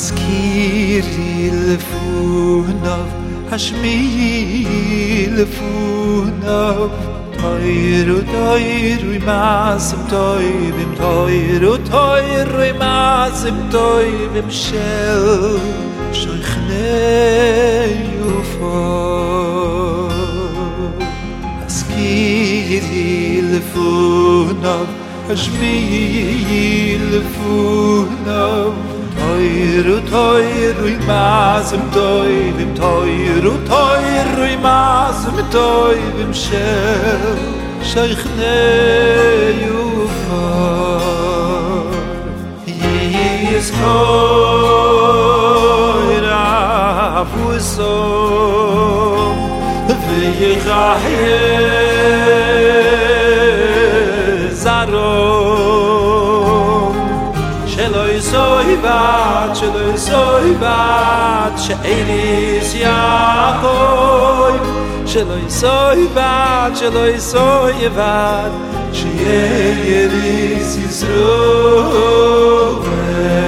הזכירי לפוניו, השמיעי לפוניו, תוירו תוירו מעשים טובים, תוירו תוירו מעשים טובים של שוכני יופות. הזכירי לפוניו, השמיעי לפוניו, תוירו תוירו מעשים טובים, תוירו תוירו מעשים טובים של שוכני יופות. יזכור אבוסו ויחיה זרו, שלא יסוי בת שאליס יעקב, שלא יסוי בת שיהיה יריס ישראל.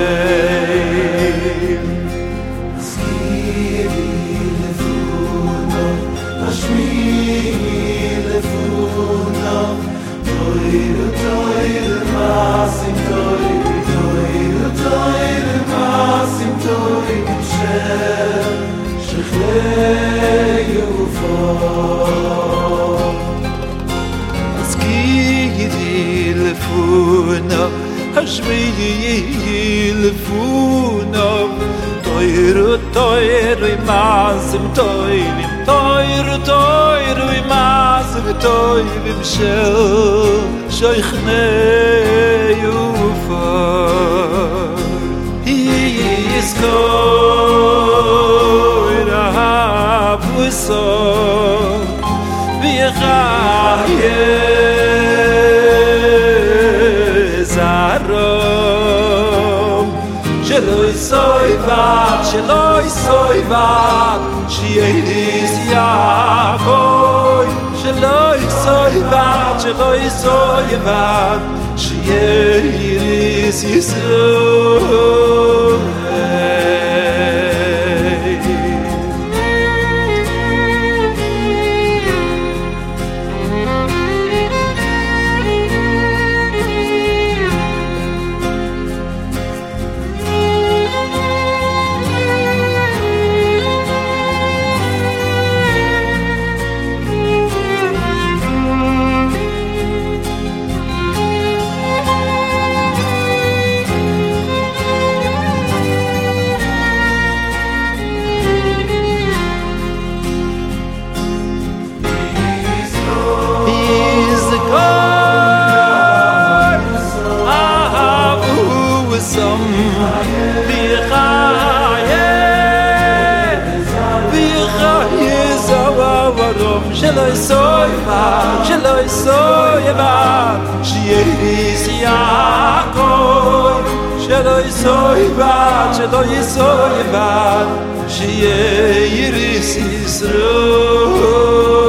הזכירי לפוניו, השמיעי לפוניו, תוירו תוירו מעשים טובים, תוירו תוירו מעשים טובים של שוכני יופות. הזכירי לפוניו, השמיעי לפוניו, תוירו תוירו מעשים טובים, תוירו תוירו מעשים טובים של שוכני יופות. יזכור אבוסו ויחיה זרו, שלא יסוי בת שיהיה יעקב, שלא יסוי בת שיהיה יריס ישראל. שלא יסוי בת שיהיה יעקב, שלא יסוי בת שיהיה יריס ישראל.